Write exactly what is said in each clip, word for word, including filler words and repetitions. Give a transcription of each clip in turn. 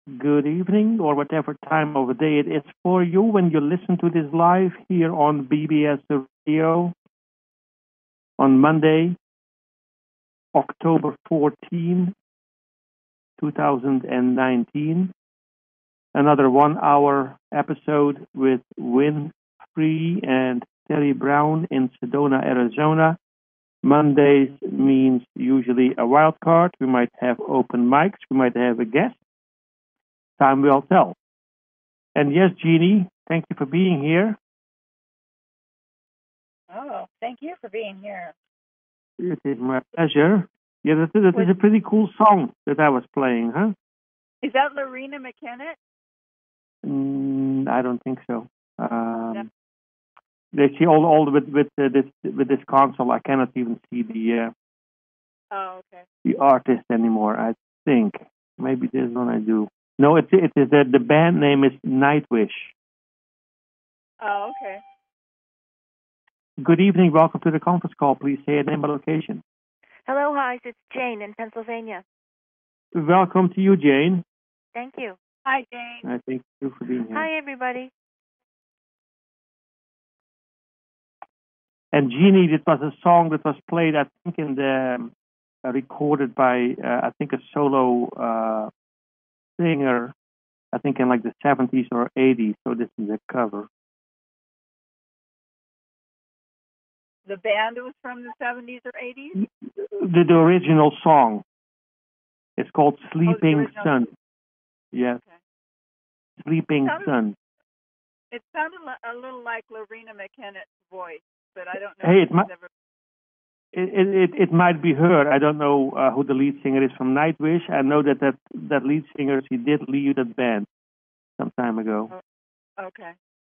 good evening, or whatever time of the day it is for you when you listen to this live here on B B S Radio on Monday, October fourteenth, twenty nineteen. Another one-hour episode with Win Free and Terry Brown in Sedona, Arizona. Mondays means usually a wild card. We might have open mics. We might have a guest. Time will tell. And yes, Jeannie, thank you for being here. Oh, thank you for being here. It is my pleasure. Yeah, that, that is a pretty cool song that I was playing, huh? Is that Lorena McKennitt? Mm, I don't think so. Um, no. They see all all with with uh, this with this console. I cannot even see the. Uh, oh, okay. The artist anymore. I think maybe this one I do. No, it it is that the band name is Nightwish. Oh, okay. Good evening. Welcome to the conference call. Please say your name and location. Hello, hi. It's Jane in Pennsylvania. Welcome to you, Jane. Thank you. Hi, Jane. I thank you for being here. Hi, everybody. And Jeannie, it was a song that was played, I think, in the um, uh, recorded by uh, I think a solo uh, singer. I think in like the seventies or eighties. So this is a cover. The band was from the seventies or eighties? The, the original song. It's called Sleeping oh, Sun. Yes. Okay. Sleeping it sounded, Sun. It sounded a little like Lorena McKennitt's voice, but I don't know hey, if it, might, ever... it, it, it might be her. I don't know uh, who the lead singer is from Nightwish. I know that that, that lead singer, she did lead that band some time ago. Oh, okay.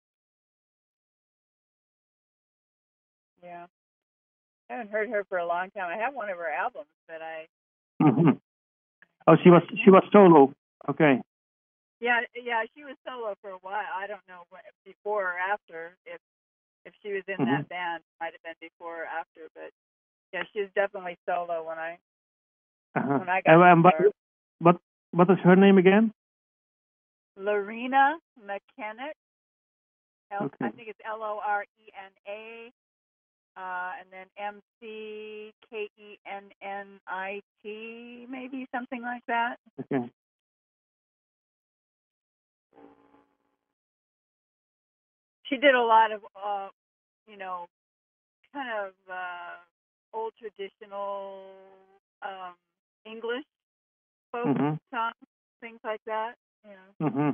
Yeah. I haven't heard her for a long time. I have one of her albums, but I... Mm-hmm. Oh, she was she was solo. Okay. Yeah, yeah, she was solo for a while. I don't know what, before or after. If if she was in mm-hmm. that band, it might have been before or after. But yeah, she was definitely solo when I uh-huh. when I got um, but, but what is her name again? Lorena McKennitt. L- okay. I think it's L O R E N A. Uh, and then M C K E N N I T, maybe something like that. Okay. She did a lot of, uh, you know, kind of uh, old traditional um, English folk mm-hmm. songs, things like that. Yeah. Mm-hmm.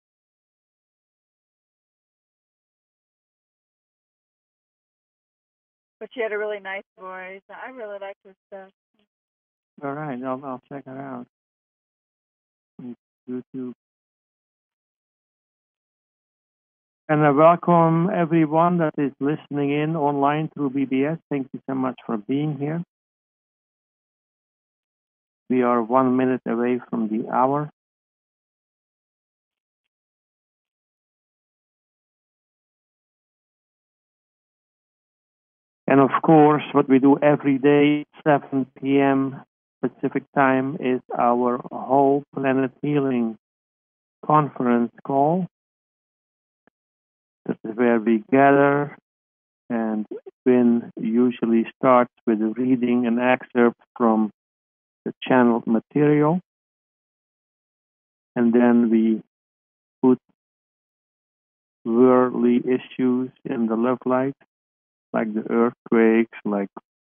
But she had a really nice voice. I really liked her stuff. All right, I'll I'll check it out. YouTube. And I welcome everyone that is listening in online through B B S. Thank you so much for being here. We are one minute away from the hour. And of course, what we do every day, seven p.m. Pacific time, is our Whole Planet Healing conference call. This is where we gather, and Win usually starts with reading an excerpt from the channeled material. And then we put worldly issues in the love light, like the earthquakes, like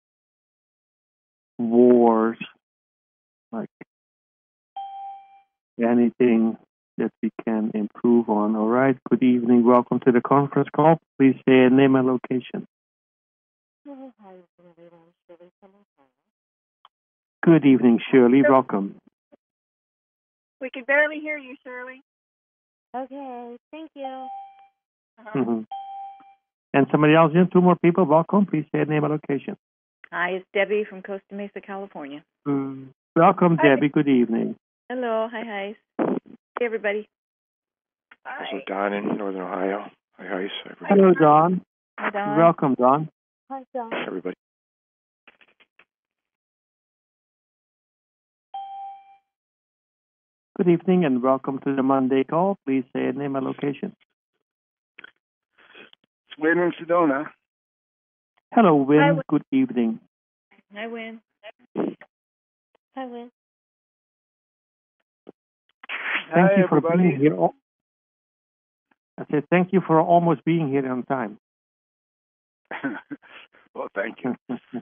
wars, like anything that we can improve on. All right. Good evening. Welcome to the conference call. Please say a name and location. Good evening, Shirley. Welcome. We can barely hear you, Shirley. Okay. Thank you. Uh-huh. Mm-hmm. And somebody else in? Two more people. Welcome. Please say a name and location. Hi, it's Debbie from Costa Mesa, California. Mm. Welcome, Hi. Debbie. Good evening. Hello. Hi, hi. Hey, everybody. Hi. Also, Don in Northern Ohio. Hi, hi, everybody. Hello, Don. Hi, Don. Welcome, Don. Hi, Don. Hi, everybody. Good evening and welcome to the Monday call. Please say your name and location. It's Win in Sedona. Hello, Win. Hi, Win. Good evening. I win. Hi, Win. Thank Hi, you for everybody. being here. al- I said thank you for almost being here on time. Well, thank you.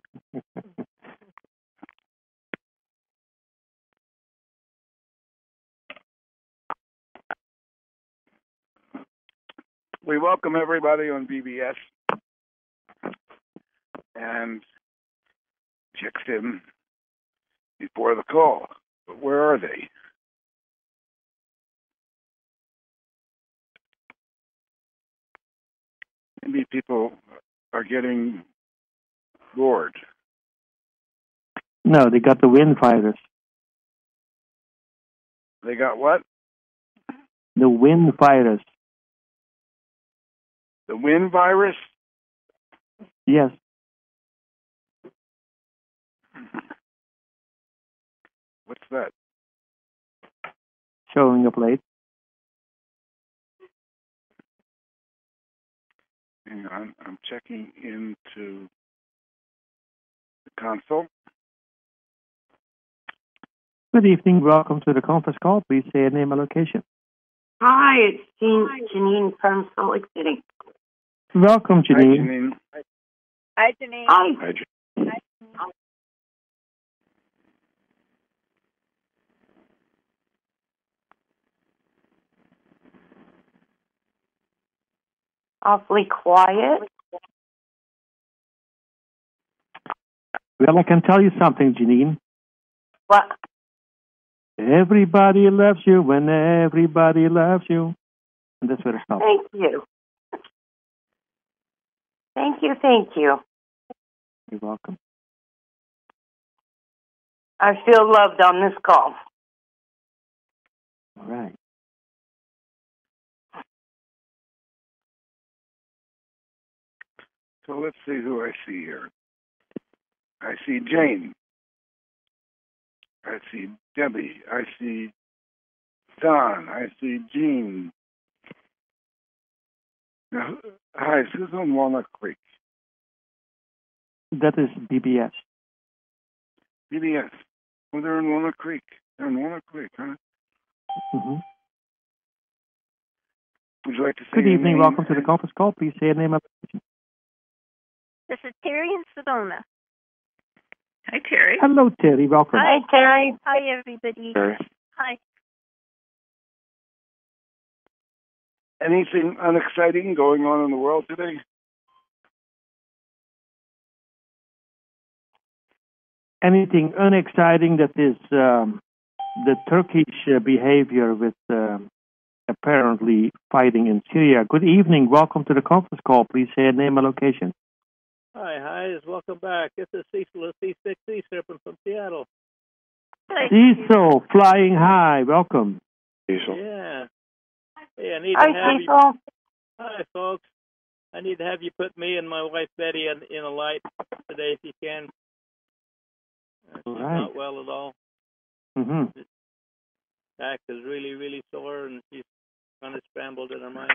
We welcome everybody on B B S and checked in before the call. But where are they? Maybe people are getting bored. No, they got the wind virus. They got what? The wind virus. The wind virus? Yes. What's that? Showing up late. Hang on, I'm checking into the console. Good evening. Welcome to the conference call. Please say your name and location. Hi, it's Jean, Janine from Salt Lake City. Welcome, Hi, Janine. Janine. Hi, Janine. Hi. Hi, Janine. Awfully quiet. Well, I can tell you something, Janine. What? Everybody loves you when everybody loves you. And that's where it stops. Thank you. Thank you, thank you. You're welcome. I feel loved on this call. All right. So let's see who I see here. I see Jane. I see Debbie. I see Don. I see Jean. Now, hi, who's on Walnut Creek? That is B B S. B B S. Oh, they're in Walnut Creek. They're in Walnut Creek, huh? Mm-hmm. Would you like to say Good your evening. name? Welcome to the conference call. Please say your name and location. This is Terry in Sedona. Hi, Terry. Hello, Terry. Welcome. Hi, Terry. Hi, everybody. Terry. Hi. Anything unexciting going on in the world today? Anything unexciting that is um, the Turkish uh, behavior with um, apparently fighting in Syria. Good evening. Welcome to the conference call. Please say your name and location. Hi, hi, welcome back. This is Cecil, C six C Serpent from Seattle. Cecil, flying high. Welcome. Diesel. Yeah. Hey, I need Hi, to have you. Cecil. Hi, folks. I need to have you put me and my wife Betty in, in a light today if you can. Uh, All she's right. not well at all. Mm-hmm. Back is really, really sore, and she's kind of scrambled in her mind.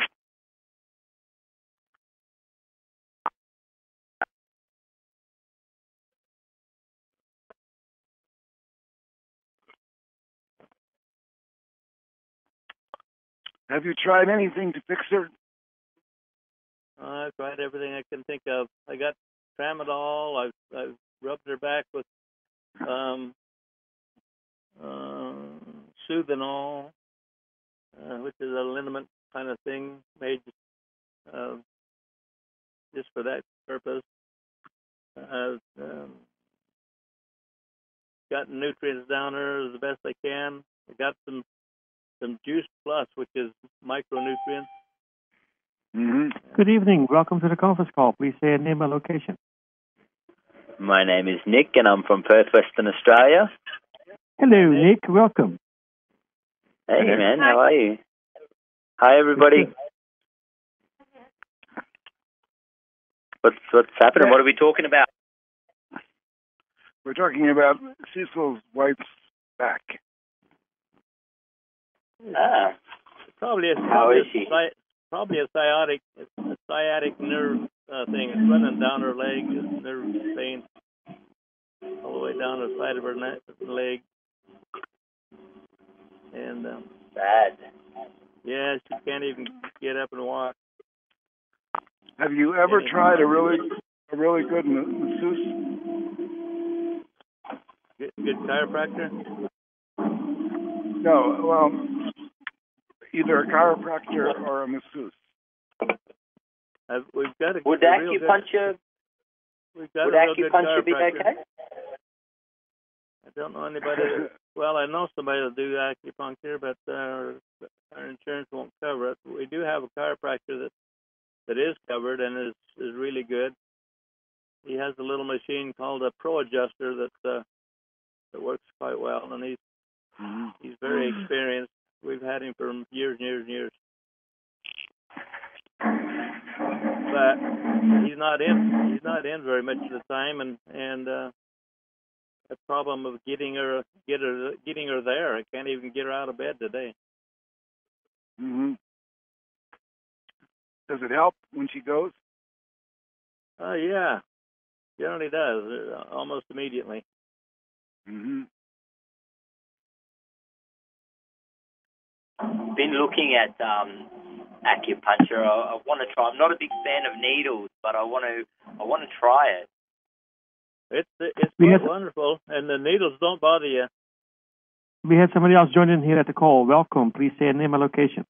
Have you tried anything to fix her? Uh, I've tried everything I can think of. I got tramadol. I've, I've rubbed her back with um, uh, Soothanol, uh, which is a liniment kind of thing made uh, just for that purpose. I've um, gotten nutrients down her as the best I can. I got some some Juice Plus, which is micronutrients. Mm-hmm. Good evening. Welcome to the conference call. Please say your name and location. My name is Nick, and I'm from Perth, Western Australia. Hello, Nick. Welcome. Hey, Hey. man, how are you? Hi, everybody. What's what's happening? What are we talking about? We're talking about Cecil's wife's back. Ah, Probably a, how probably is a, she? sci- probably a sciatic, a sciatic nerve uh, thing. It's running down her leg, it's nerve pain, all the way down the side of her neck, leg. And um, Bad. yeah, she can't even get up and walk. Have you ever Can't even- tried a really a really good ma- masseuse? Good, good chiropractor. No, well, either a chiropractor or a masseuse. I've, we've got a, Would a real good, acupuncture we've got would a real good acupuncture be chiropractor. okay? I don't know anybody. That, well, I know somebody that do acupuncture, but uh, our, our insurance won't cover it. We do have a chiropractor that that is covered and is is really good. He has a little machine called a Pro Adjuster that uh, that works quite well, and he's Mm-hmm. he's very experienced. We've had him for years and years and years. But he's not in. He's not in very much of the time, and and uh, the problem of getting her get her getting her there. I can't even get her out of bed today. Mm-hmm. Does it help when she goes? Oh yeah, generally does uh, almost immediately. Mm-hmm. Been looking at um, acupuncture. I, I want to try. I'm not a big fan of needles, but I want to. I want to try it. It's it's We quite had- wonderful, and the needles don't bother you. We had somebody else join in here at the call. Welcome. Please say a name and location.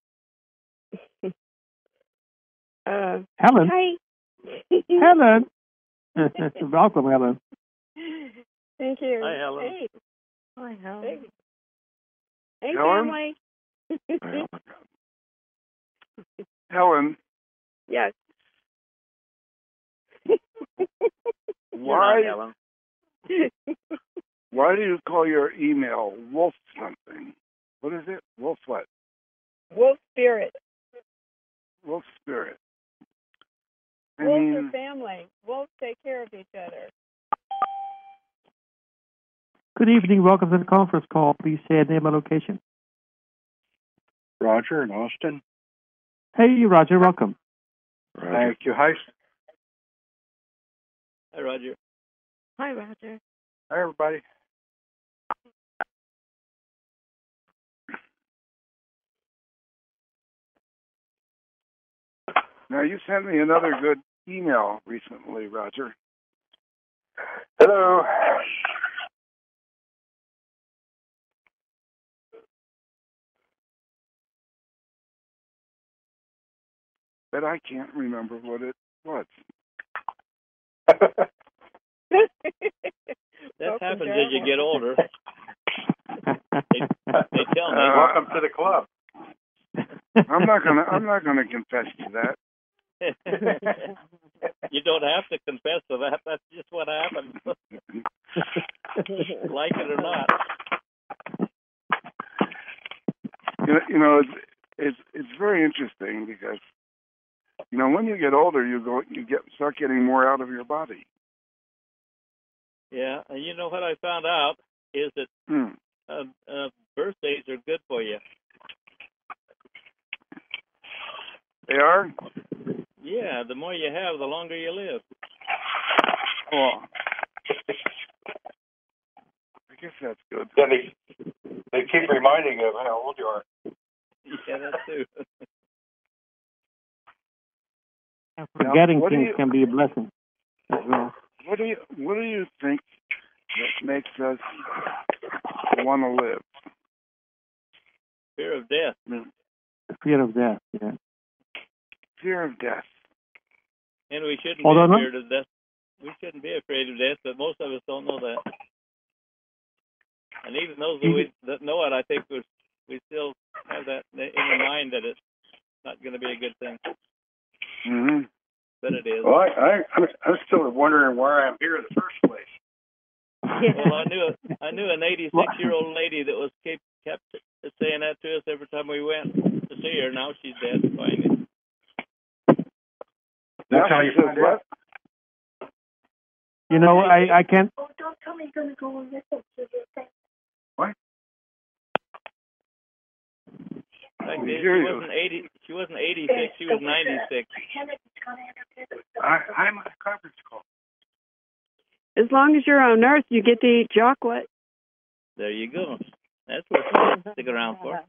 Uh, Helen. hi. Helen. Welcome, Helen. Thank you. Hi, Helen. Hey. Hi, Helen. Hey, hey Helen? family. Helen, Yes. why You're not, Helen. why do you call your email Wolf something? What is it? Wolf what? Wolf spirit. Wolf spirit. I Wolves mean, are family. Wolves take care of each other. Good evening. Welcome to the conference call. Please say a name and location. Roger in Austin. Hey, Roger. Welcome. Roger. Thank you. Hi, Hi, Roger. Hi, Roger. hi, everybody. now you sent me another good email recently, Roger. Hello. But I can't remember what it was. That happens as you get older. They, they tell me. Uh, Welcome to the club. I'm not gonna. I'm not gonna confess to that. You don't have to confess to that. That's just what happens. Like it or not. You know, you know, it's it's it's very interesting because, you know, when you get older, you go, you get start getting more out of your body. Yeah, and you know what I found out is that Hmm. uh, uh, birthdays are good for you. They are. Yeah, the more you have, the longer you live. Well, I guess that's good. Yeah, they, they keep reminding you of how old you are. Yeah, that too. Forgetting What do things you- can be a blessing as well. What do you What do you think that makes us want to live? Fear of death. The fear of death. Yeah. Fear of death. And we shouldn't Although be not- afraid of death. We shouldn't be afraid of death, but most of us don't know that. And even those that, we, that know it, I think we we still have that in our mind that it's not going to be a good thing. Mm-hmm. But it is. Well, I, I, I'm, I'm still wondering why I'm here in the first place. Well, I knew a, I knew an eighty-six-year-old lady that was kept kept saying that to us every time we went to see her. Now she's dead. Finally. That's how you find out. You know, I, I can't. Oh, don't tell me you're going to go and listen to this thing. What? fact, We she hear you. wasn't eighty. She wasn't eighty-six. She was ninety-six. I, I'm on a conference call. As long as you're on Earth, you get to eat chocolate. There you go. That's what you stick around for.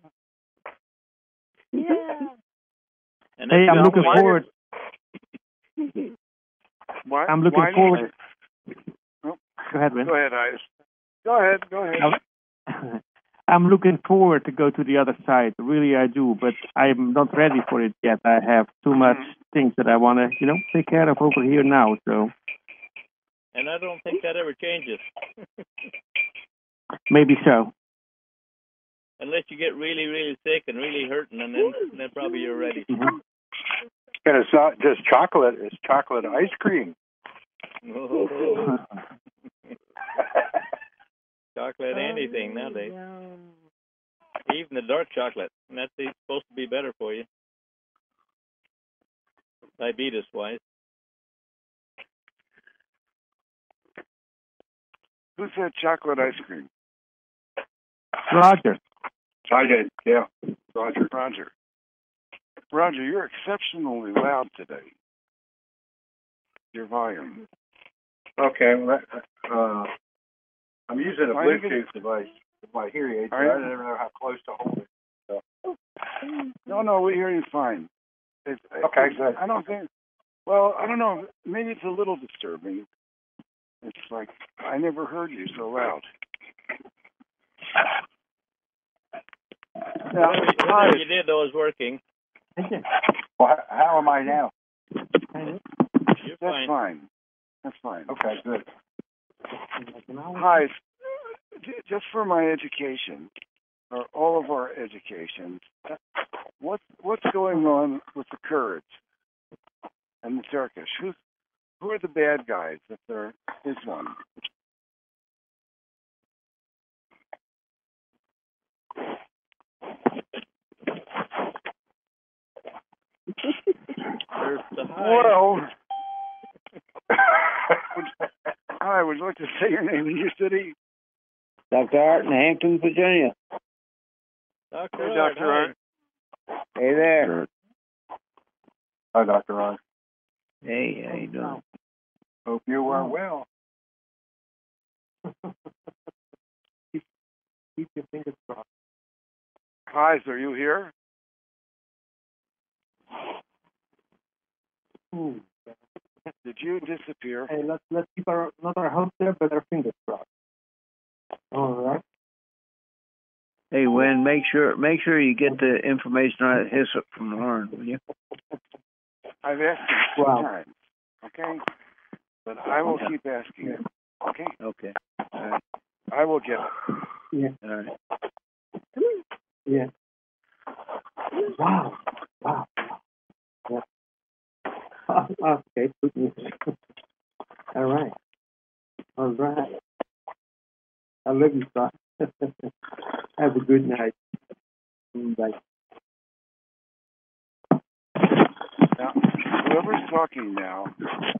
Yeah. And Hey, that's I'm the looking only- forward. Why, I'm looking why forward. did you- Oh, Go ahead, Win. go ahead, Ice. Go ahead, go ahead. I'm- I'm looking forward to go to the other side. Really, I do, but I'm not ready for it yet. I have too much things that I want to, you know, take care of over here now. So And I don't think that ever changes. maybe so. Unless you get really, really sick and really hurting, and then, then probably you're ready. Mhm. And it's not just chocolate, it's chocolate ice cream. Oh. Chocolate, anything nowadays. Even the dark chocolate. And that's supposed to be better for you. Diabetes-wise. Who said chocolate ice cream? Roger. I did, yeah. Roger. Roger. Roger, you're exceptionally loud today. Your volume. Okay, well, that, uh, I'm using a Why are you Bluetooth device with my hearing aid, so Are you- I never know how close to hold it. So. No, no, we hear you fine. It's, Okay, good. I don't think. Well, I don't know. Maybe it's a little disturbing. It's like I never heard you so loud. Now, Whatever you did, though, is working. well, how am I now? You're That's fine. fine. That's fine. Okay, good. Hi. j- Just for my education, or all of our education, what what's going on with the Kurds and the Turkish? Who's who are the bad guys if there is one? There's the high. Whoa. Hi, would you like to say your name and your city? Doctor Art in Hampton, Virginia. Doctor Hey, Art, Doctor hi. Art. Hey there. Hi, Doctor Ron. Hey, how you doing? Hope you are well. Keep your fingers crossed. Hi, are you here? Ooh. Did you disappear? Hey, let's let's keep our not our hopes there, but our fingers crossed. All right. Hey, Win, make sure make sure you get the information on that hyssop from Lauren, will you? I've asked him two Wow. times. Okay? But I will keep asking him. Okay? Okay. All right. I will get it. Yeah. All right. Yeah. Wow. Wow. Yeah. Okay. Good news. All right. All right. I love you, son. Have a good night. Bye. Now, whoever's talking now.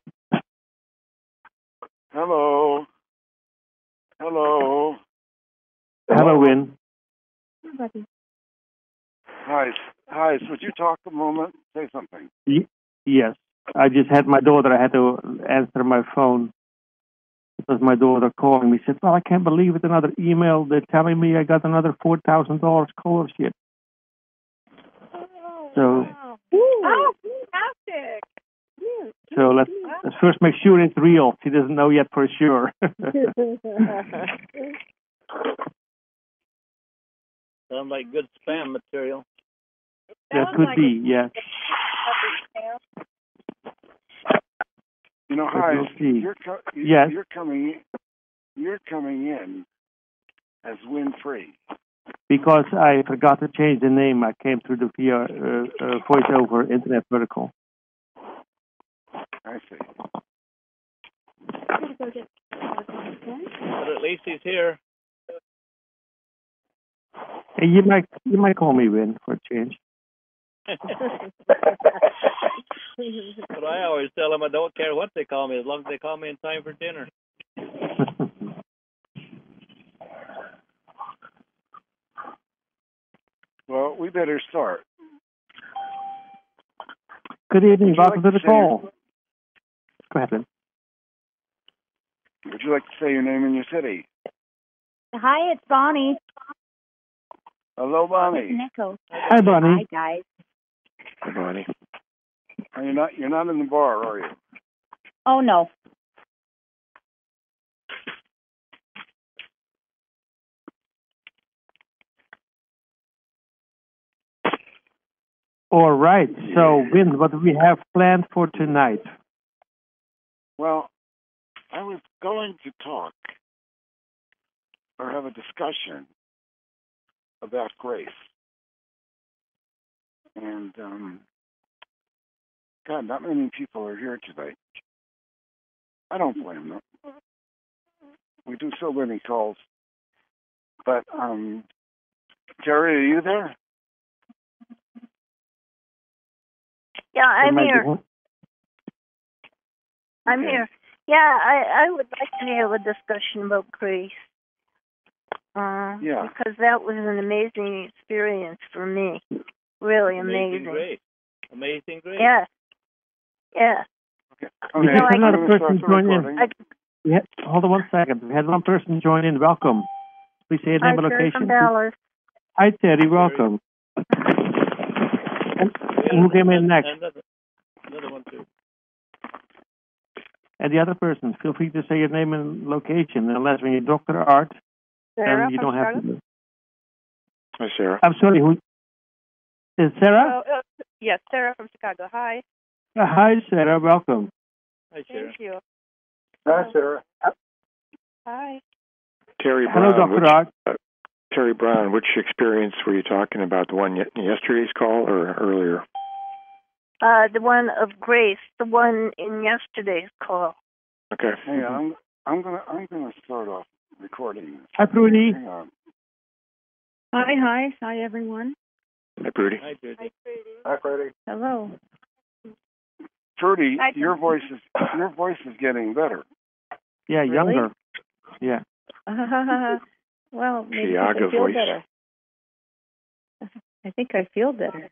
Hello. Hello. Hello, Win. Hi. Hi. Would you talk a moment? Say something. Y- yes. I just had my daughter. I had to answer my phone. It was my daughter calling me. She said, well, I can't believe it. Another email. They're telling me I got another four thousand dollars scholarship. So, Oh, fantastic. so let's, let's first make sure it's real. She doesn't know yet for sure. Sounds like good spam material. That could be, yeah. You know, But hi. we'll see. You're co- you- Yes. You're coming. You're coming in as Winfrey. Because I forgot to change the name. I came through the via uh, uh, voice over internet protocol. I see. But at least he's here. Hey, you might you might call me Win for a change. But I always tell them I don't care what they call me as long as they call me in time for dinner. Well, we better start. Good evening. Would you Welcome like to the to say your- call. Go ahead, Lynn. Would you like to say your name and your city? Hi, it's Bonnie. Hello, Bonnie. Nico. Hi, Bonnie. Hi, guys. Hi, Bonnie. Are you not? You're not in the bar, are you? Oh, no. All right. So, Vin, what do we have planned for tonight? Well, I was going to talk or have a discussion about grace. And, um, God, not many people are here tonight. I don't blame them. We do so many calls. But, um, Jerry, are you there? Yeah, I'm There might be here. one- I'm Okay. here. Yeah, I, I would like to have a discussion about grace. Uh, Yeah. Because that was an amazing experience for me. Really Amazing amazing. grace. Amazing grace. Yeah. Yeah. Okay. We Okay. had I another I'm gonna person start the join in. recording. I, We had, hold on one second. We had one person join in. Welcome. Please say your Hi, name and Terry from location. Dallas. Hi, Terry. Welcome. And, and who came in next? Another, another one, too. And the other person. Feel free to say your name and location, unless when you're Doctor Art, Sarah then you from don't have Chicago? to. Hi, Sarah. I'm sorry. Who is Sarah? Oh, uh, yes, Sarah from Chicago. Hi. Uh, hi, Sarah. Welcome. Hi, Sarah. Thank you. Hi, Sarah. Hi. Terry Hello, Brown. Doctor Which, Art. uh, Terry Brown, which experience were you talking about? The one ye- yesterday's call or earlier? Uh, the one of grace, the one in yesterday's call. Okay. Hang on. I'm, I'm gonna I'm gonna start off recording this. Hi, Prudy. Hang on. Hi, hi. Hi, everyone. Hi, Prudy. Hi, Judy. Hi, Freddie. Hello. Trudy, Hi, your voice is your voice is getting better. Yeah, Really? younger. Yeah. Well, maybe I Chiaga feel voice. better. I think I feel better.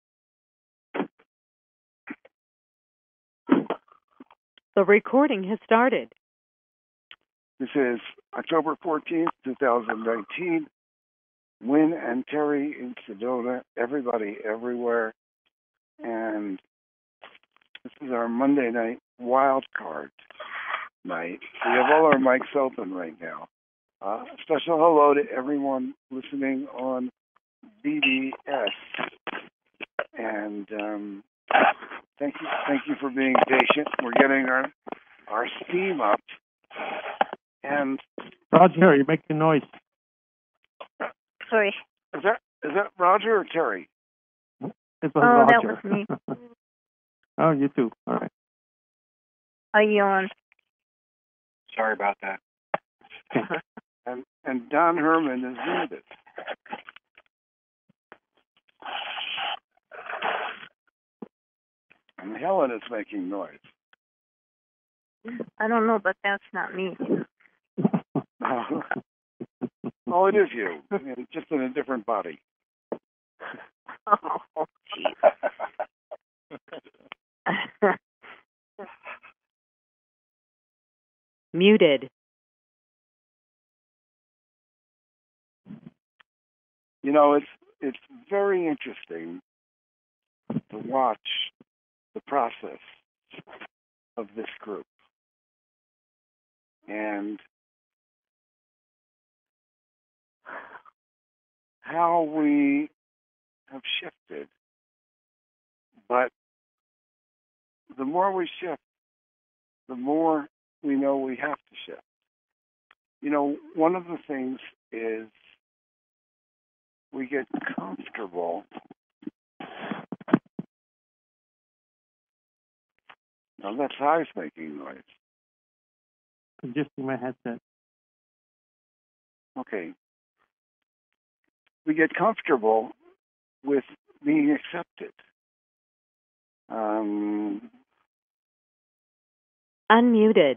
The recording has started. This is October fourteenth, two thousand nineteen. Win and Terry in Sedona, everybody everywhere. And this is our Monday night wild card night. We have all our mics open right now. Uh, special hello to everyone listening on B D S. And um, thank you thank you for being patient. We're getting our our steam up. And Roger, you're making noise. Sorry. is that is that Roger or Terry? It was Oh, Roger. that was me. Oh, you too. All right. I yawned. Sorry about that. and and Don Herman is muted. And Helen is making noise. I don't know, but that's not me. Oh, it is you, just in a different body. Oh, jeez. Muted. You know, it's it's very interesting to watch the process of this group. And how we have shifted. But the more we shift, the more we know we have to shift. You know, one of the things is we get comfortable. Now that's eyes making noise. Adjusting my headset. Okay. We get comfortable with being accepted. Um, Unmuted.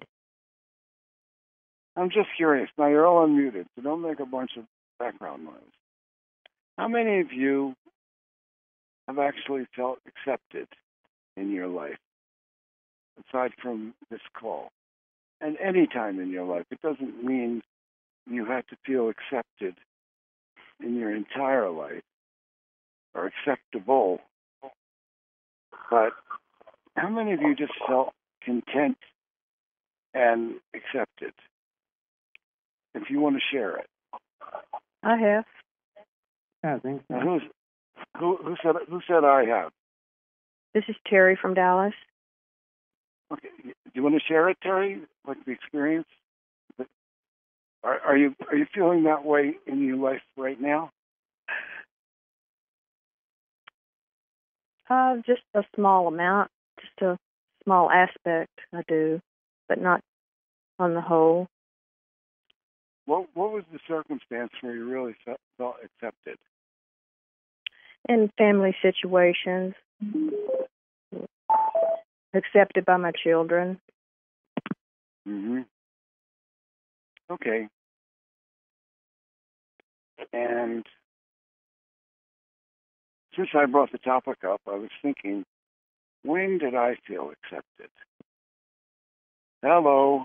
I'm just curious. Now you're all unmuted, so don't make a bunch of background noise. How many of you have actually felt accepted in your life, aside from this call? And any time in your life. It doesn't mean you have to feel accepted in your entire life or acceptable. But how many of you just felt content and accepted? If you want to share it. I have. Yeah, I think so. Now, who's, who, who said who said I have? This is Terry from Dallas. Okay. Do you want to share it, Terry? Like the experience? Are, are you are you feeling that way in your life right now? Uh, just a small amount, just a small aspect I do, but not on the whole. What what was the circumstance where you really felt, felt accepted? In family situations, accepted by my children. Mm-hmm. Okay. And since I brought the topic up, I was thinking, when did I feel accepted? Hello.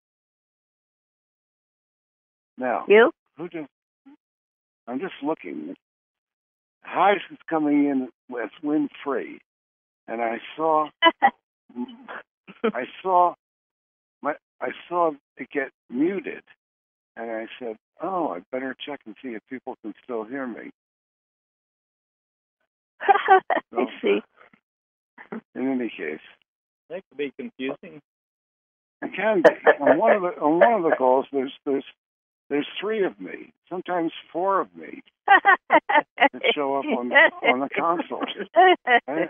Now, you? Who just? I'm just looking. Heise is coming in with Winfrey, and I saw, I saw, my, I saw it get muted, and I said, "Oh, I better check and see if people can still hear me." I So, see. in any case, That could be confusing. it can be. on one of the on one of the calls, there's there's there's three of me, sometimes four of me that show up on on the console. Right?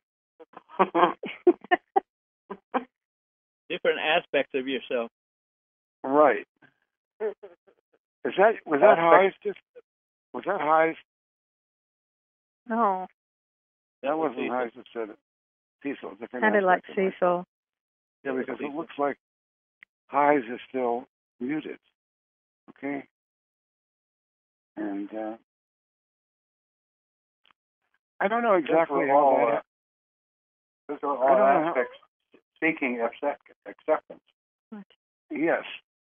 Different aspects of yourself. Right. Is that was that Heise? Just was that Heise? No. That wasn't Heise that said it. Cecil, different. Sounded like aspect of myself. Cecil. Yeah, because it looks like Heise is still muted. Okay. And uh, I don't know exactly how all, that. uh, Those are I all don't know how- aspects seeking accept, acceptance. Yes.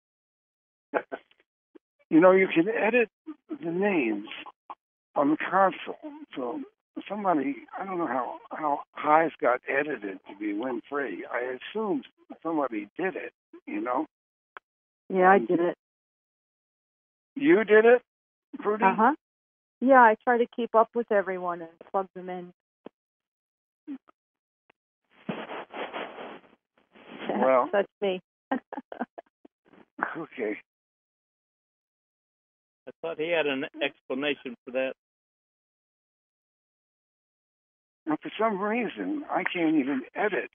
You know, you can edit the names on the console. So somebody, I don't know how, how Heise got edited to be Winfrey. I assumed somebody did it, you know? Yeah, I did it. You did it, Prudy? Uh huh. Yeah, I try to keep up with everyone and plug them in. Well. That's me. Okay. I thought he had an explanation for that. And for some reason, I can't even edit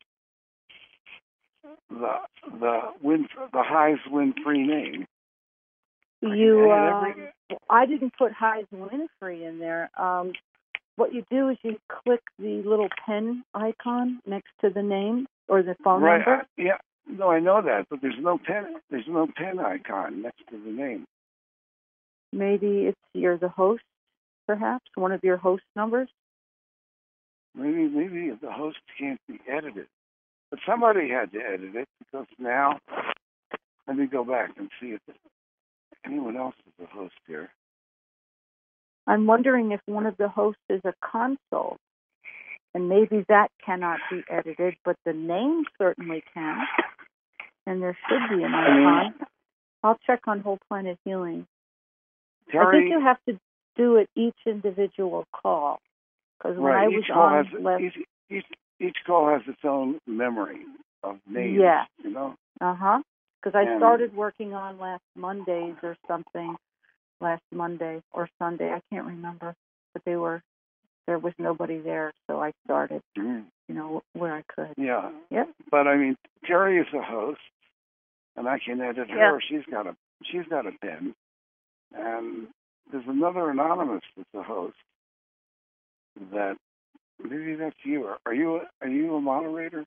the the win the Heise Winfrey name. You, I uh, can edit every- I didn't put Heise Winfrey in there. Um, what you do is you click the little pen icon next to the name or the phone right? number. I, yeah. No, I know that, but there's no pen. There's no pen icon next to the name. Maybe it's you're the host, perhaps one of your host numbers. Maybe maybe the host can't be edited, but somebody had to edit it because now. Let me go back and see if anyone else is a host here. I'm wondering if one of the hosts is a console, and maybe that cannot be edited, but the name certainly can, and there should be an icon. I'll check on Whole Planet Healing. Terry, I think you have to do it each individual call, because when right, I was each call on has last, each, each each call has its own memory of names. Yeah. You know. uh huh, because I And- started working on last Mondays or something, last Monday or Sunday, I can't remember, but they were there was nobody there, so I started, Mhm. you know, where I could. Yeah. Yep. But I mean, Terry is a host, and I can edit her. Yeah. She's got a she's got a pen, and there's another anonymous that's a host. That maybe that's you. Are- Are you a, are you a moderator?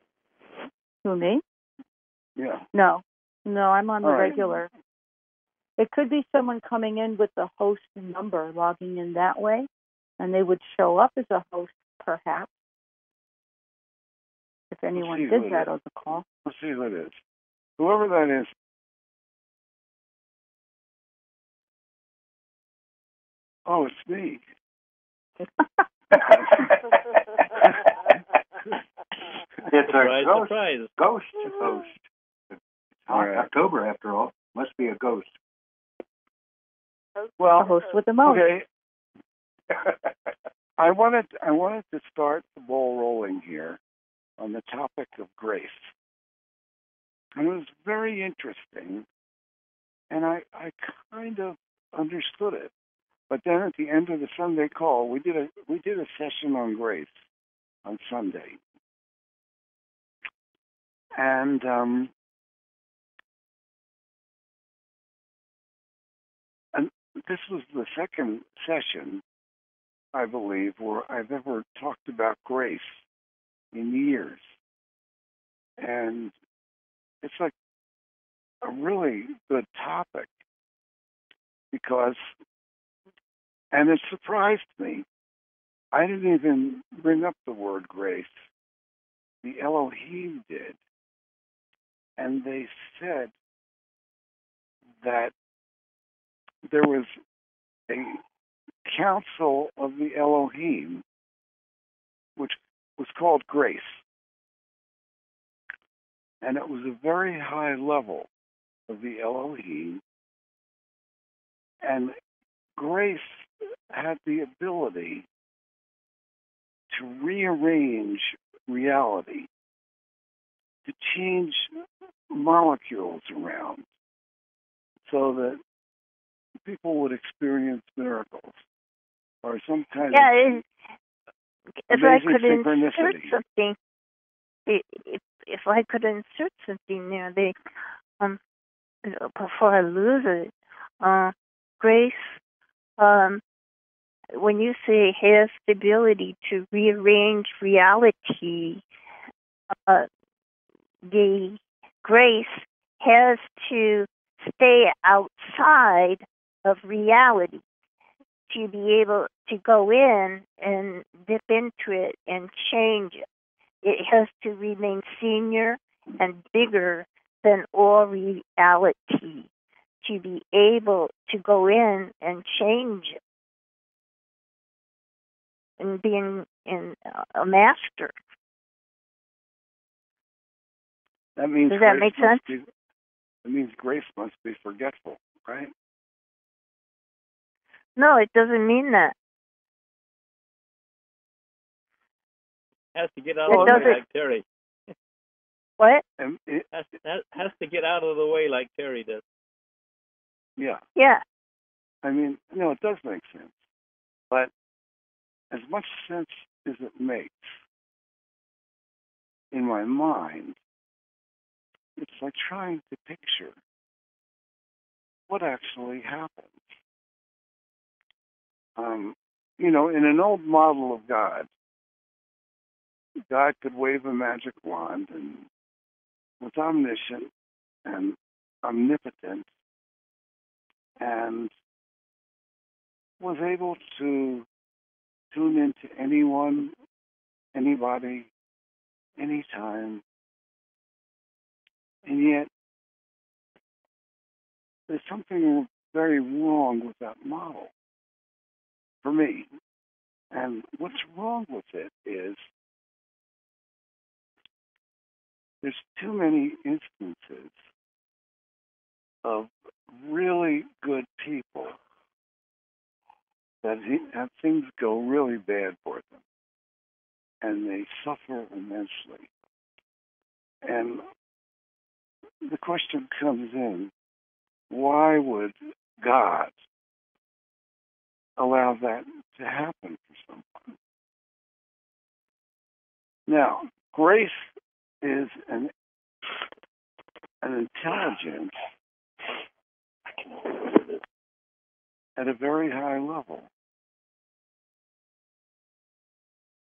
Who, me? Yeah. No, no, I'm on the All right. regular. It could be someone coming in with the host number, logging in that way, and they would show up as a host, perhaps, if anyone Let's see did who that it on is. the call. Let's see who it is. Whoever that is. Oh, it's me. It's a Surprise, ghost, surprise. ghost host. It's All right. October, after all. Must be a ghost. Well, A host with the most. okay. I wanted I wanted to start the ball rolling here on the topic of grace. And it was very interesting, and I, I kind of understood it. But then at the end of the Sunday call, we did a we did a session on grace on Sunday, and um, and this was the second session, I believe, where I've ever talked about grace in years, and it's like a really good topic because. And it surprised me. I didn't even bring up the word grace. The Elohim did. And they said that there was a council of the Elohim, which was called grace. And it was a very high level of the Elohim. And grace had the ability to rearrange reality, to change molecules around so that people would experience miracles or some kind yeah, of it, if I amazing could insert synchronicity. something, if, if I could insert something there, they, um, before I lose it, uh, grace, um, when you say has the ability to rearrange reality, uh, the grace has to stay outside of reality to be able to go in and dip into it and change it. It has to remain senior and bigger than all reality to be able to go in and change it and being in a master. That means Does that grace make must sense? Be, that means grace must be forgetful, right? No, it doesn't mean that. Has to get out It of the way doesn't- like Terry. What? And it, Has to, has, has to get out of the way like Terry does. yeah. Yeah. I mean, no, it does make sense. But as much sense as it makes in my mind, it's like trying to picture what actually happened. Um, you know, in an old model of God, God could wave a magic wand and was omniscient and omnipotent and was able to tune into anyone, anybody, anytime. And yet, there's something very wrong with that model for me. And what's wrong with it is there's too many instances of really good people that he, have things go really bad for them, and they suffer immensely. And the question comes in, why would God allow that to happen for someone? Now, grace is an an intelligence at a very high level.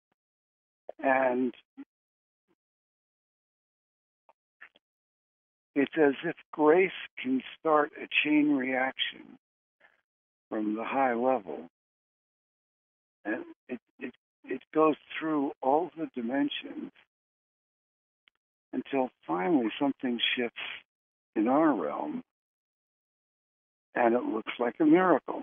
And it's as if grace can start a chain reaction from the high level, and it it it goes through all the dimensions until finally something shifts in our realm, and it looks like a miracle.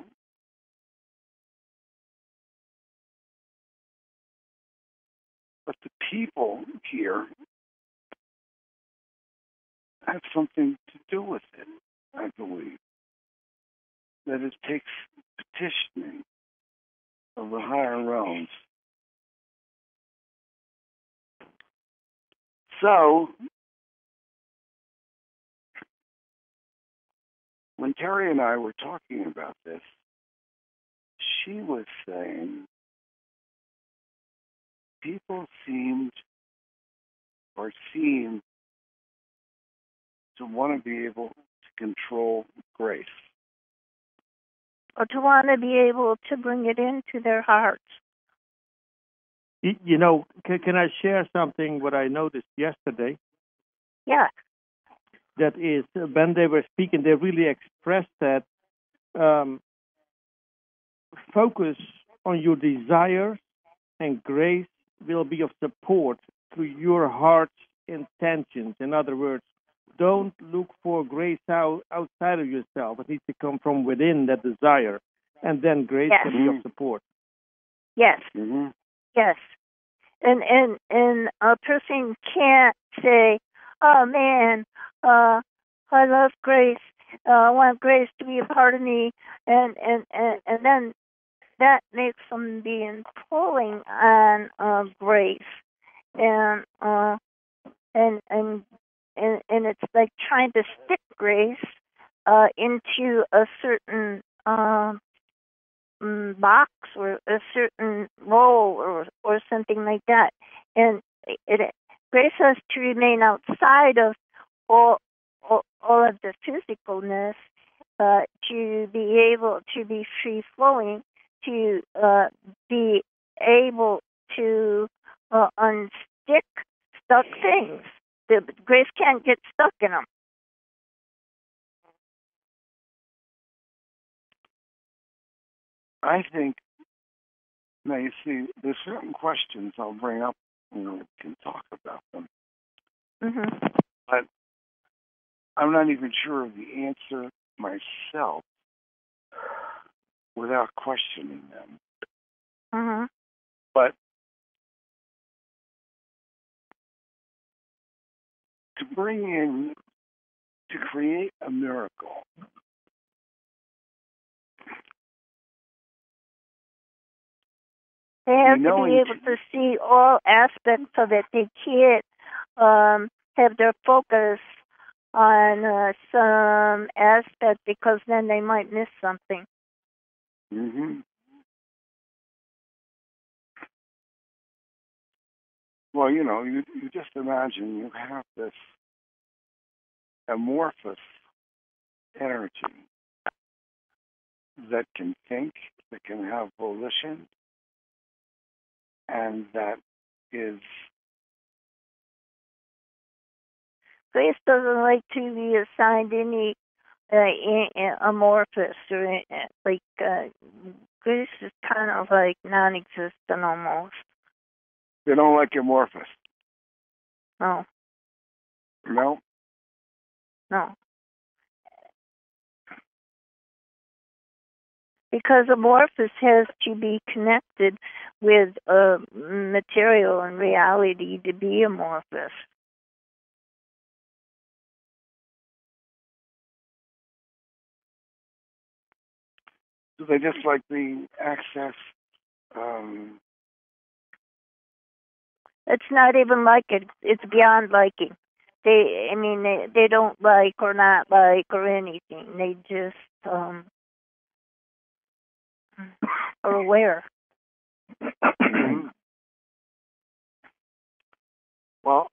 But the people here have something to do with it, I believe. That it takes petitioning of the higher realms. So, when Terry and I were talking about this, she was saying people seemed or seem to want to be able to control grace. Or to want to be able to bring it into their hearts. You, you know, can, can I share something what I noticed yesterday? Yeah. That is, when they were speaking, they really expressed that um, focus on your desires and grace will be of support to your heart's intentions. In other words, don't look for grace out, outside of yourself. It needs to come from within, that desire. And then grace yes. can be of support. Yes. Mm-hmm. Yes. And, and, and a person can't say, oh, man, uh, I love grace. Uh, I want grace to be a part of me. And, and, and, and then that makes them being pulling on uh, grace. And, uh, and, and, and, and it's like trying to stick grace uh, into a certain uh, box or a certain role or or something like that. And it, it, grace has to remain outside of all, all, all of the physicalness uh, to be able to be free-flowing, to uh, be able to uh, unstick stuck things. The grace can't get stuck in them. I think, now you see, there's certain questions I'll bring up and we can talk about them. Mm-hmm. But I'm not even sure of the answer myself without questioning them. Mm-hmm. But to bring in, to create a miracle, they have you to know be able to see all aspects of it. They can't um, have their focus on uh, some aspect because then they might miss something. Mm-hmm. Well, you know, you you just imagine you have this amorphous energy that can think, that can have volition, and that is... Grace doesn't like to be assigned any uh, amorphous or uh, like uh, Grace is kind of like non-existent almost. They don't like amorphous. No. No? No. Because amorphous has to be connected with uh, material and reality to be amorphous. Do they just like being accessed? Um, it's not even like it. It's beyond liking. They, I mean, they, they don't like or not like or anything. They just um, are aware. Well,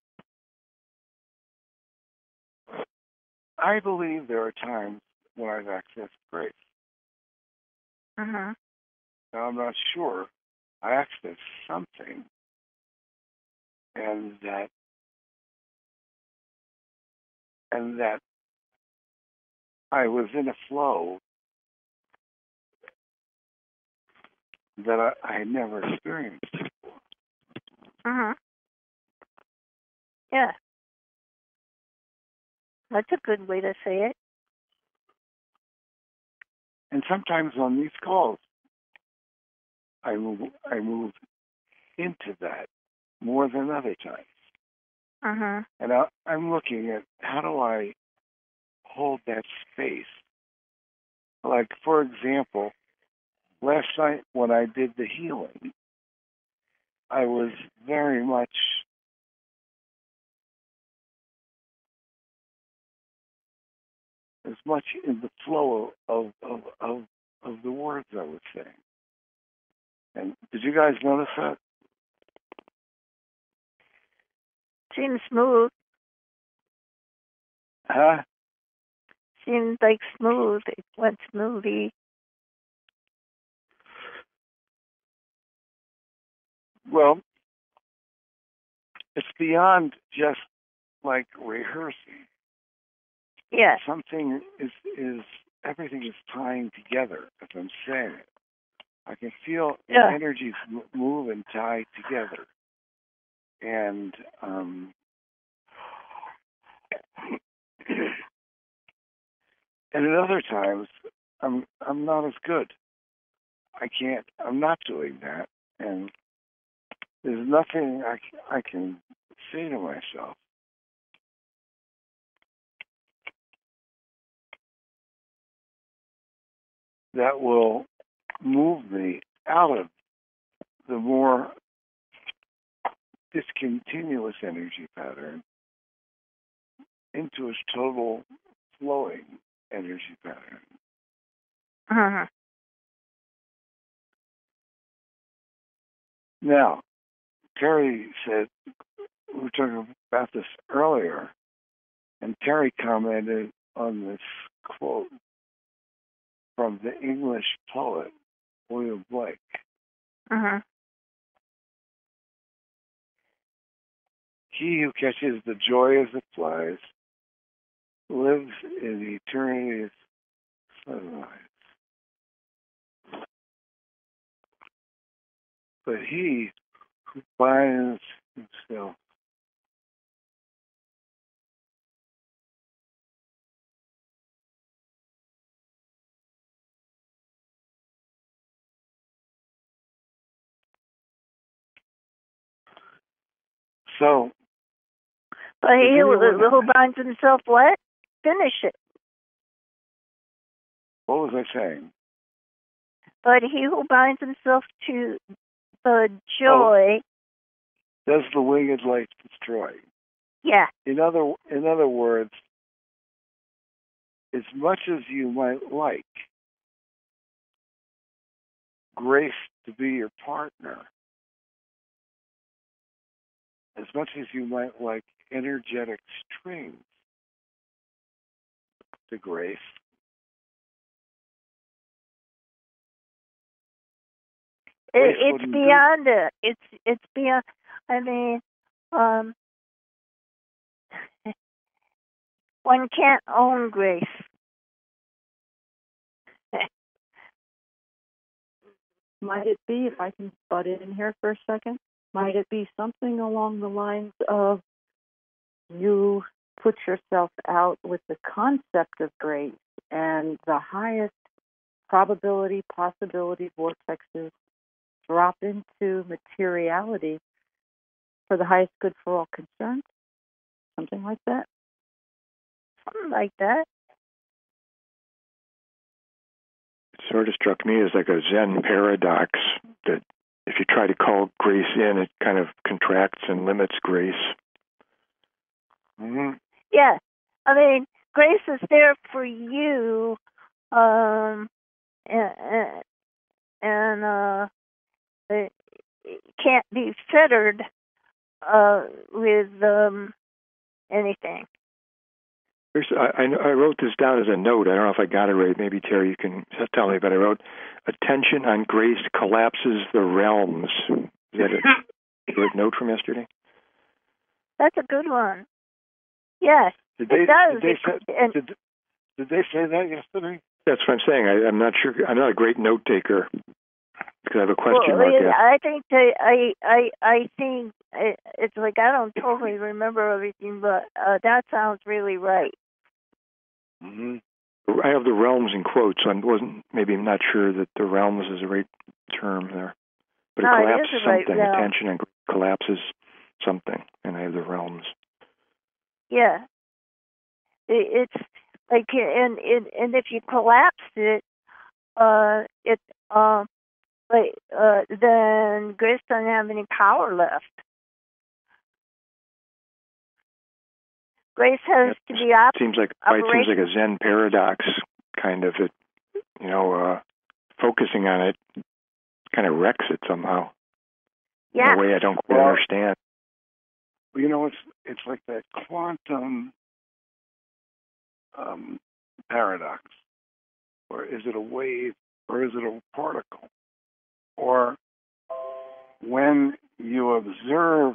I believe there are times when I've accessed grace. Mm-hmm. Now, I'm not sure. I accessed something, and that and that I was in a flow that I, I had never experienced before. Uh-huh. Yeah. That's a good way to say it. And sometimes on these calls, I move, I move into that more than other times. Uh-huh. And I, I'm looking at how do I hold that space. Like, for example, last night when I did the healing, I was very much as much in the flow of of of, of the words I was saying. And did you guys notice that? Seems smooth. Huh? Seems like smooth. It went smoothly. Well, it's beyond just like rehearsing. Yeah. Something is is everything is tying together as I'm saying it. I can feel Yeah. the energies m- move and tie together. And um, and at other times, I'm I'm not as good. I can't. I'm not doing that, and there's nothing I, c- I can say to myself that will move me out of the more discontinuous energy pattern into a total flowing energy pattern. Uh-huh. Now, Terry said, we were talking about this earlier, and Terry commented on this quote from the English poet William Blake. Uh-huh. He who catches the joy as it flies lives in eternity's sunrise. But he who binds himself So, But he who, anyone- who binds himself what? Finish it. what was I saying? But he who binds himself to the joy, Does the winged light destroy? yeah. In other in other words, as much as you might like Grace to be your partner, as much as you might like energetic strings to Grace, It, Grace it's wouldn't do- beyond it. It's it's beyond. I mean, um, one can't own grace. Might it be, if I can butt in here for a second, might it be something along the lines of you put yourself out with the concept of grace and the highest probability, possibility vortexes drop into materiality for the highest good for all concerned? Something like that? Something like that. It sort of struck me as like a Zen paradox that if you try to call grace in, it kind of contracts and limits grace. Mm-hmm. Yeah. I mean, grace is there for you, um, and, and uh, it, it can't be fettered uh, with um, anything. Here's, I, I wrote this down as a note. I don't know if I got it right. Maybe, Terry, you can tell me. But I wrote, attention on grace collapses the realms. Is that a short note from yesterday? That's a good one. Yes. Did they, it does. Did they, say, and, did, did they say that yesterday? That's what I'm saying. I, I'm not sure. I'm not a great note taker because I have a question well, mark. I think they, I, I, I think it's like I don't totally remember everything, but uh, that sounds really right. Mm-hmm. I have the realms in quotes, so I wasn't maybe I'm not sure that the realms is the right term there. But no, it collapses it right, something. yeah. Attention and collapses something, and I have the realms. Yeah, it, it's like and, and and if you collapse it, uh, it um, like uh, then Grace doesn't have any power left. Grace has it to be op- seems like right, seems like a Zen paradox, kind of. It, you know, uh, focusing on it kind of wrecks it somehow. Yeah. In a way I don't quite well, understand. You know, it's it's like that quantum um, paradox, or is it a wave, or is it a particle, or when you observe.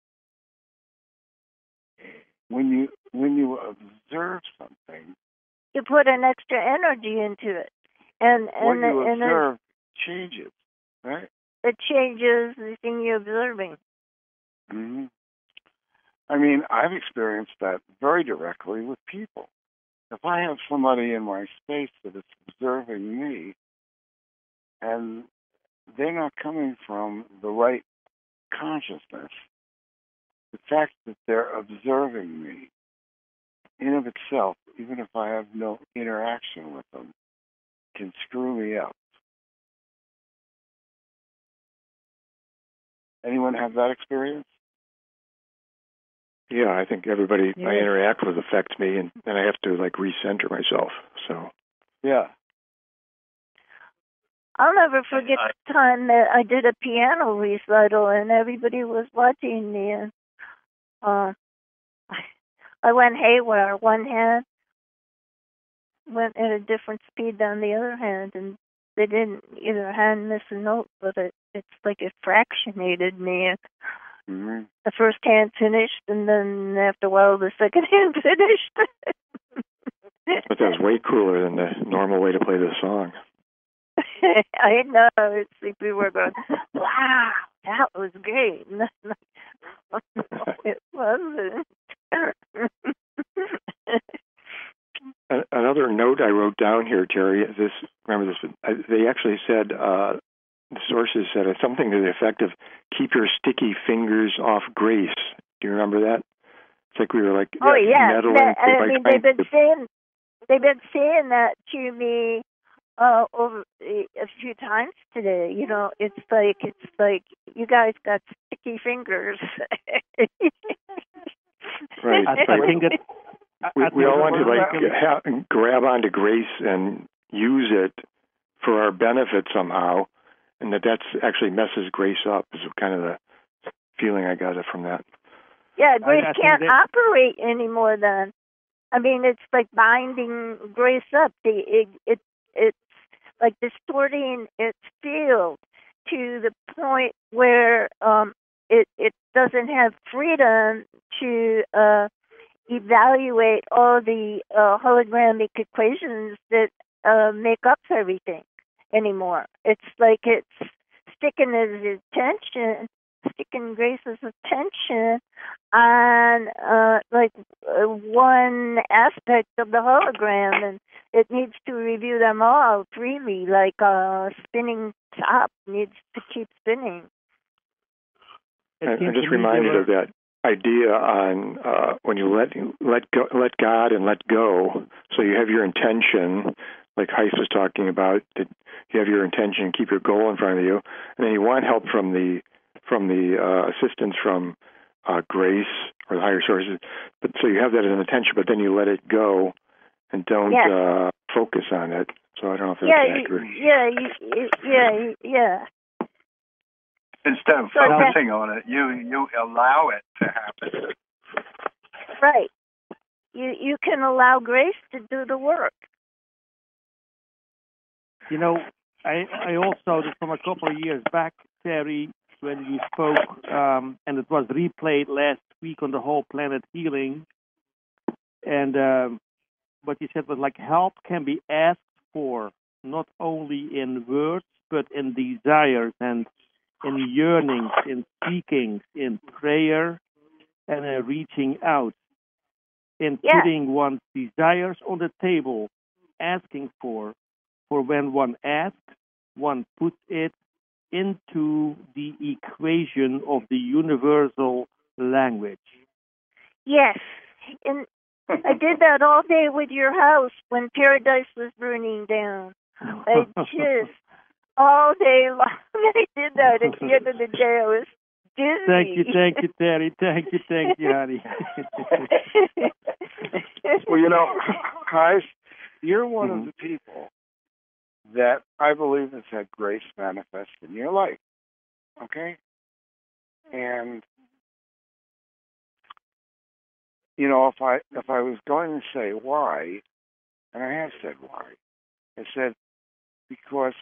When you when you observe something, you put an extra energy into it, and what and you and observe changes, right? It changes the thing you're observing. Mm-hmm. I mean, I've experienced that very directly with people. If I have somebody in my space that is observing me, and they're not coming from the right consciousness, the fact that they're observing me in of itself, even if I have no interaction with them, can screw me up. Anyone have that experience? Yeah, I think everybody yeah. I interact with affects me, and then I have to like recenter myself. So yeah. I'll never forget the time that I did a piano recital and everybody was watching me, and uh, I went haywire. One hand went at a different speed than the other hand, and they didn't either hand miss a note, but it, it's like it fractionated me. And mm-hmm. The first hand finished, and then after a while, the second hand finished. But that was way cooler than the normal way to play the song. I know. It's like we were going, wow, that was great. No, it wasn't. Another note I wrote down here, Terry, is this, remember this, they actually said, uh, the sources said it's something to the effect of keep your sticky fingers off Grace. Do you remember that? It's like we were like, oh, yeah. meddling. That, I mean, they've been to... saying, they've been saying that to me uh, over a few times today. You know, it's like, it's like, you guys got sticky fingers. Right. I, I think that we, I we all want to like ha- ha- grab onto Grace and use it for our benefit somehow, and that that's actually messes Grace up is kind of the feeling I got from that. Yeah, Grace I, I can't that... operate anymore then. I mean, it's like binding Grace up. The, it, it It's like distorting its field to the point where um, it, it doesn't have freedom to uh, evaluate all the uh, hologramic equations that uh, make up everything anymore. It's like it's sticking its attention, sticking Grace's attention on uh, like uh, one aspect of the hologram, and it needs to review them all freely, like a spinning top needs to keep spinning. I'm just reminded of that idea on uh, when you let let go, let God and let go. So you have your intention, like Heist was talking about, that you have your intention, keep your goal in front of you, and then you want help from the from the uh, assistance from uh, Grace or the higher sources. But so you have that as an intention, but then you let it go and don't yes. uh, focus on it. So I don't know if that's yeah, accurate. You, yeah, you, yeah, yeah. Instead of so focusing that, on it, you you allow it to happen. Right. You you can allow Grace to do the work. You know, I I also, from a couple of years back, Terry, when you spoke, um, and it was replayed last week on the Whole Planet Healing, And um, what you said was like help can be asked for, not only in words, but in desires and in yearnings, in seekings, in prayer, and in reaching out, in Yeah. putting one's desires on the table, asking for. For when one asks, one puts it into the equation of the universal language. Yes. And I did that all day with your house when paradise was burning down. I just, all day long, I did that. At the end of the day, I was dizzy. Thank you, thank you, Terry. Thank you, thank you, honey. Well, you know, Heis, you're one Mhm. of the people that I believe has had grace manifest in your life. Okay? And you know, if I if I was going to say why, and I have said why, I said because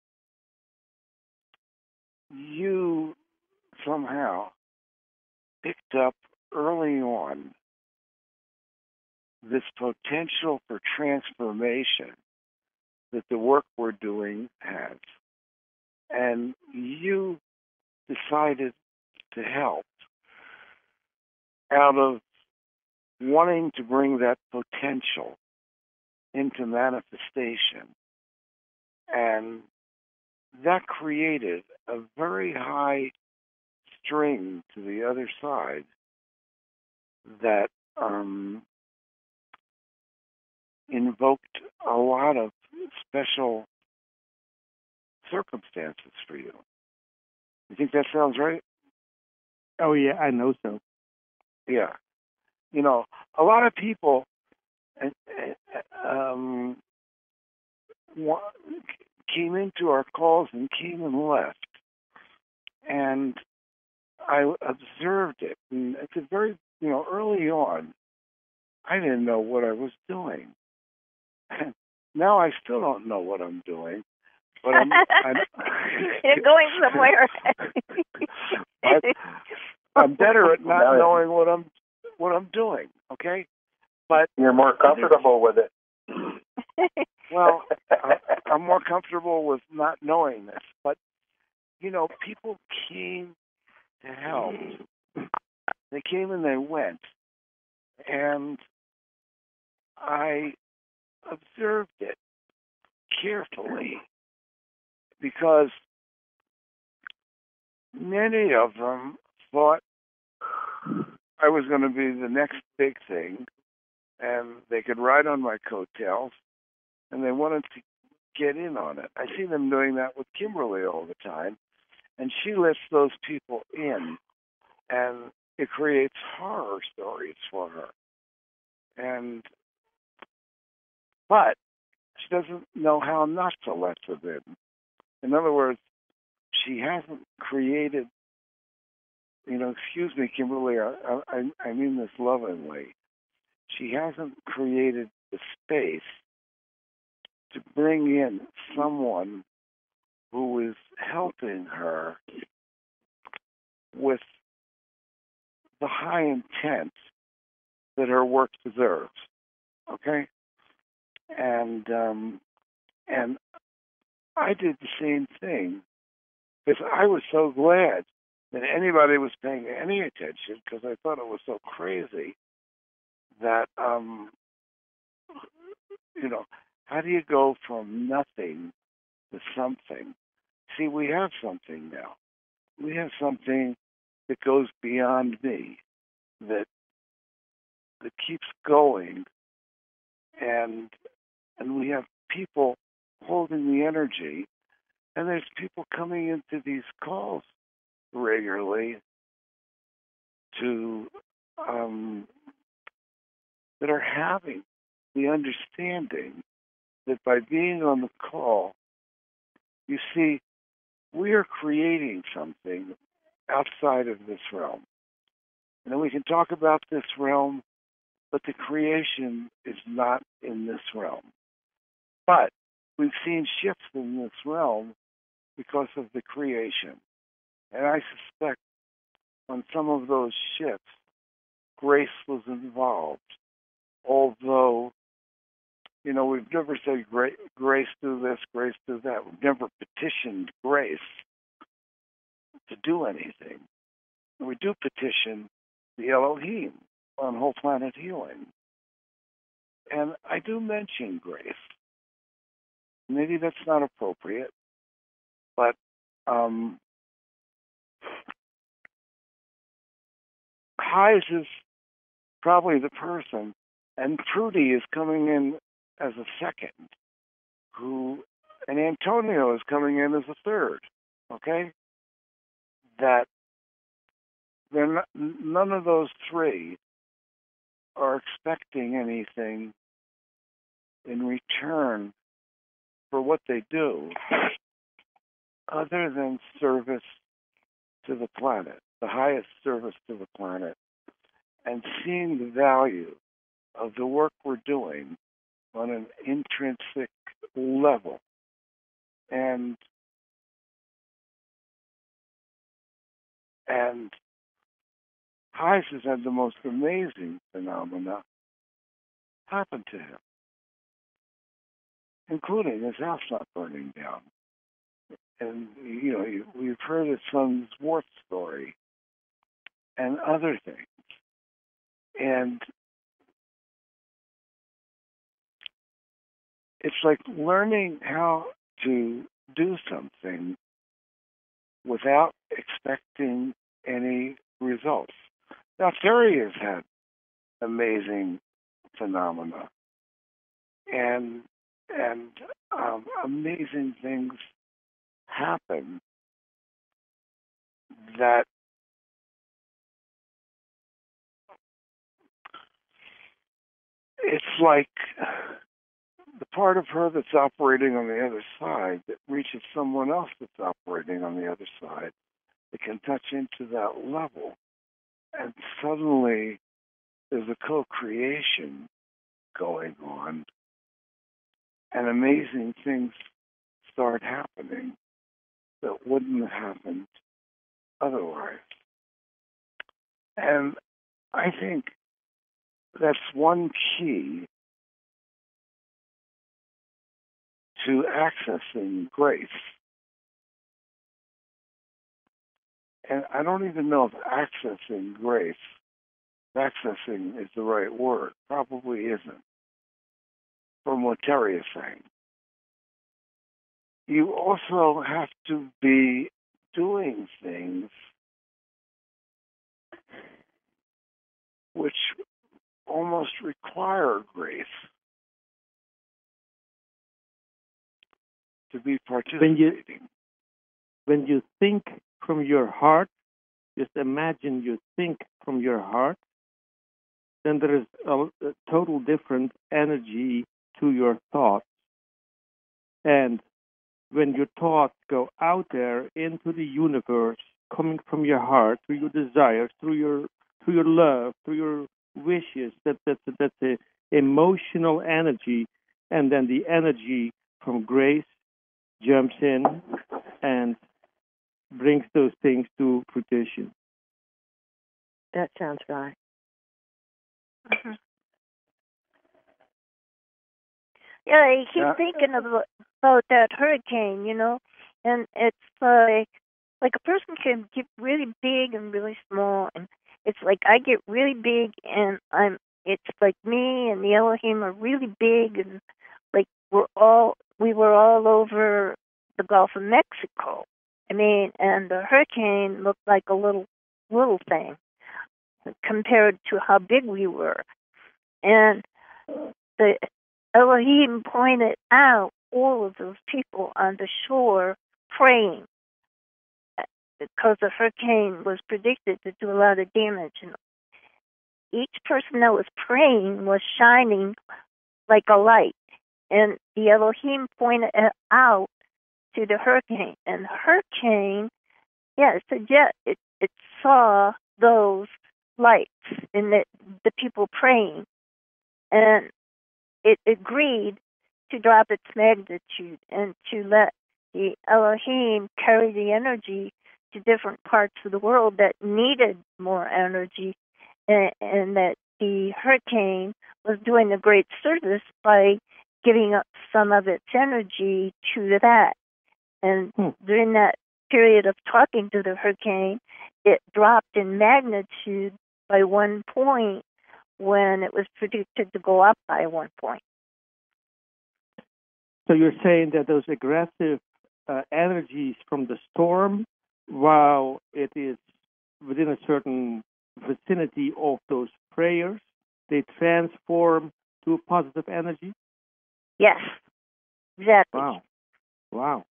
you somehow picked up early on this potential for transformation that the work we're doing has. And you decided to help out of wanting to bring that potential into manifestation. And that created a very high string to the other side that um, invoked a lot of special circumstances for you. You think that sounds right? Oh, yeah, I know so. Yeah. You know, a lot of people uh, um, wa- came into our calls and came and left. And I observed it. And at the very, you know, early on, I didn't know what I was doing. Now I still don't know what I'm doing. But I'm, I'm You're going somewhere. I, I'm better at not knowing what I'm what I'm doing. Okay, but you're more comfortable with it. Well, I, I'm more comfortable with not knowing this. But you know, people came to help. They came and they went, and I observed it carefully because many of them thought I was going to be the next big thing, and they could ride on my coattails, and they wanted to get in on it. I see them doing that with Kimberly all the time, and she lets those people in, and it creates horror stories for her. And but she doesn't know how not to let them in. In other words, she hasn't created, you know, excuse me, Kimberly, I, I, I mean this lovingly. She hasn't created the space to bring in someone who is helping her with the high intent that her work deserves. Okay? And um, and I did the same thing because I was so glad that anybody was paying any attention because I thought it was so crazy that, um, you know, how do you go from nothing to something? See, we have something now. We have something that goes beyond me, that that keeps going, and and we have people holding the energy, and there's people coming into these calls regularly to um, that are having the understanding that by being on the call, you see, we are creating something outside of this realm. And then we can talk about this realm, but the creation is not in this realm. But we've seen shifts in this realm because of the creation. And I suspect on some of those shifts, grace was involved. although, you know, we've never said, grace do this, grace do that. We've never petitioned grace to do anything. We do petition the Elohim on whole planet healing. And I do mention grace. Maybe that's not appropriate, but um, Heise is probably the person, and Trudy is coming in as a second, who, and Antonio is coming in as a third, okay? That they're not, none of those three are expecting anything in return for what they do other than service to the planet, the highest service to the planet, and seeing the value of the work we're doing on an intrinsic level. And and Heise has had the most amazing phenomena happen to him, including his house not burning down. And, you know, we've heard his son's Wart story and other things. And it's like learning how to do something without expecting any results. Now, Terry has had amazing phenomena and and um, amazing things happen that it's like the part of her that's operating on the other side that reaches someone else that's operating on the other side. It can touch into that level. And suddenly there's a co-creation going on, and amazing things start happening that wouldn't have happened otherwise. And I think that's one key to accessing grace. And I don't even know if accessing grace, accessing is the right word. Probably isn't, from what Terry is saying. You also have to be doing things which almost require grace to be participating. When you, when you think from your heart, just imagine you think from your heart, then there is a, a total different energy to your thoughts. And when your thoughts go out there into the universe, coming from your heart, through your desires, through your through your love, through your wishes, that that's a, that's a emotional energy, and then the energy from grace jumps in and brings those things to fruition. That sounds right. Mm-hmm. Yeah, I keep Yeah. thinking of, about that hurricane, you know, and it's like like a person can get really big and really small, and it's like I get really big, and I'm. It's like me and the Elohim are really big, and like we're all we were all over the Gulf of Mexico. I mean, and the hurricane looked like a little little thing compared to how big we were, and the Elohim pointed out all of those people on the shore praying because the hurricane was predicted to do a lot of damage. And each person that was praying was shining like a light. And the Elohim pointed it out to the hurricane. And the hurricane, yeah, it said, yeah, it, it saw those lights in the, the people praying. And it agreed to drop its magnitude and to let the Elohim carry the energy to different parts of the world that needed more energy, and, and that the hurricane was doing a great service by giving up some of its energy to that. And hmm. during that period of talking to the hurricane, it dropped in magnitude by one point when it was predicted to go up by one point. So you're saying that those aggressive uh, energies from the storm, while it is within a certain vicinity of those prayers, they transform to a positive energy? Yes, exactly. Wow. Wow.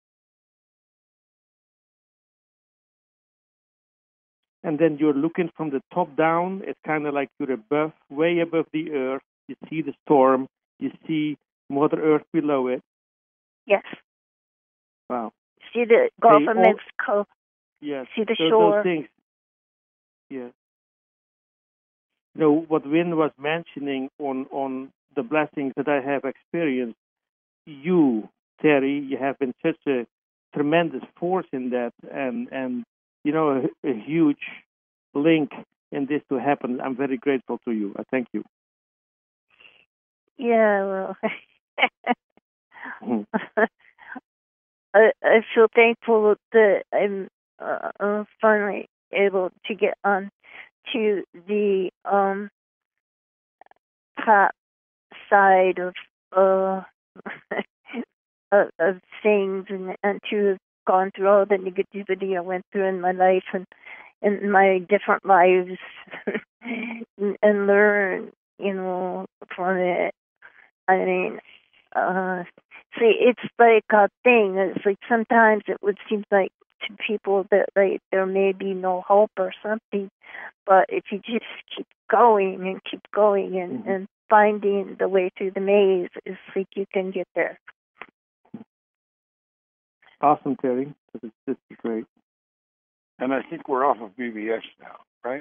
And then you're looking from the top down. It's kind of like you're above, way above the earth. You see the storm. You see Mother Earth below it. Yes. Wow. See the Gulf they of all, Mexico. Yes. See the those, shore. Those things. Yes. You know, what Win was mentioning on, on the blessings that I have experienced, you, Terry, you have been such a tremendous force in that, and, and you know, a, a huge link in this to happen. I'm very grateful to you. I thank you. Yeah, well, I, I feel thankful that I'm uh, finally able to get on to the um, top side of uh, of, of things, and, and to have gone through all the negativity I went through in my life and in my different lives, and, and learn, you know, from it. I mean, uh, see, it's like a thing. It's like sometimes it would seem like to people that like there may be no hope or something, but if you just keep going and keep going and, mm-hmm. and finding the way through the maze, it's like you can get there. Awesome, Terry. This is, this is great. And I think we're off of B B S now, right?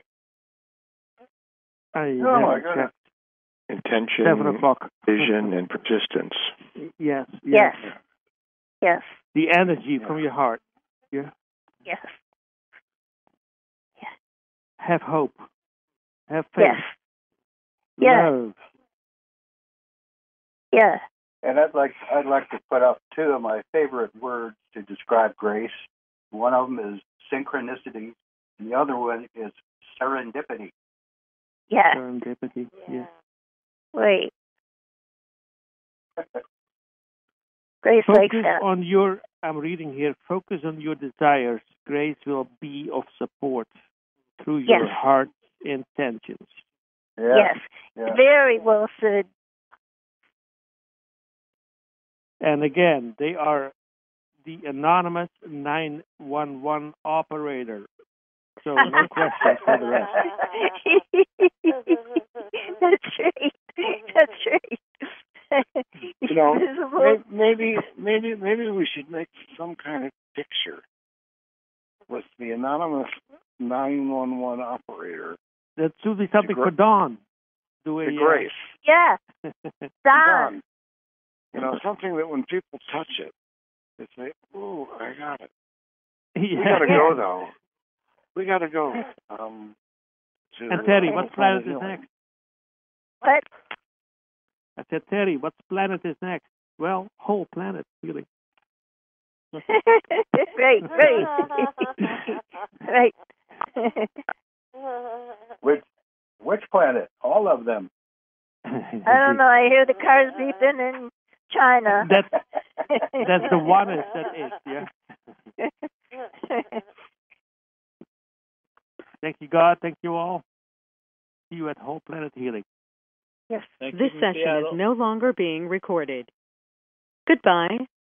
I oh, my God. Intention, Seven o'clock. vision, and persistence. Yes. Yes. Yes. Yes. The energy yeah. from your heart. Yeah. Yes. Yeah. Have hope. Have faith. Yes. Love. Yeah. And I'd like I'd like to put up two of my favorite words to describe grace. One of them is synchronicity, and the other one is serendipity. Yeah. Serendipity. Yeah. yeah. Wait. Grace Focus likes that. on your, I'm reading here, focus on your desires. Grace will be of support through your yes. heart's intentions. Yeah. Yes. Yeah. Very well said. And again, they are the anonymous nine one one operator. So no questions for the rest. That's right. That's right. You know, maybe, maybe, maybe we should make some kind of picture with the anonymous nine one one operator. That should be something for Dawn. Do a, the Grace. Yeah. Dawn. You know, something that when people touch it, they say, "Oh, I got it." Yeah. We got to go though. We got to go. Um, to, and Terry, uh, what planet is next? What? I said, Terry, what planet is next? Well, whole planet, really. right, right, right. Which which planet? All of them. I don't know. I hear the cars beeping in China. That's that's the one is that is, yeah. Thank you, God. Thank you all. See you at Whole Planet Healing. Yes. This session is no longer being recorded. Goodbye.